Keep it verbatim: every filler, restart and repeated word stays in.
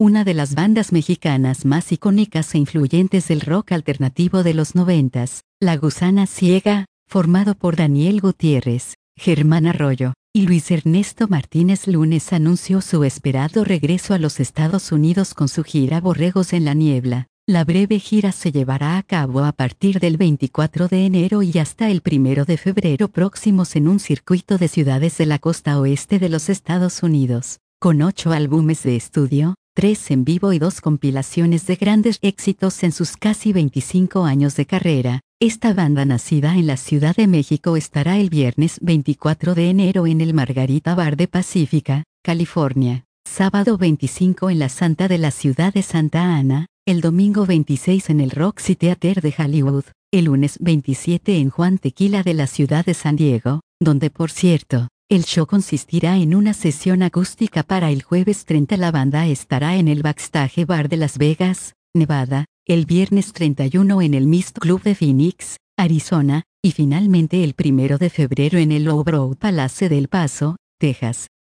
una de las bandas mexicanas más icónicas e influyentes del rock alternativo de los noventas, La Gusana Ciega, formado por Daniel Gutiérrez, Germán Arroyo y Luis Ernesto Martínez Lunes, anunció su esperado regreso a los Estados Unidos con su gira Borregos en la Niebla. La breve gira se llevará a cabo a partir del veinticuatro de enero y hasta el primero de febrero próximos en un circuito de ciudades de la costa oeste de los Estados Unidos, con ocho álbumes de estudio, tres en vivo y dos compilaciones de grandes éxitos en sus casi veinticinco años de carrera. Esta banda, nacida en la Ciudad de México, estará el viernes veinticuatro de enero en el Margarita Bar de Pacífica, California, sábado veinticinco en la Santa de la ciudad de Santa Ana, el domingo veintiséis en el Roxy Theater de Hollywood, el lunes veintisiete en Juan Tequila de la ciudad de San Diego, donde, por cierto, el show consistirá en una sesión acústica. Para el jueves treinta la banda estará en el Backstage Bar de Las Vegas, Nevada, el viernes treinta y uno en el Mist Club de Phoenix, Arizona, y finalmente el primero de febrero en el Lowbrow Palace de El Paso, Texas.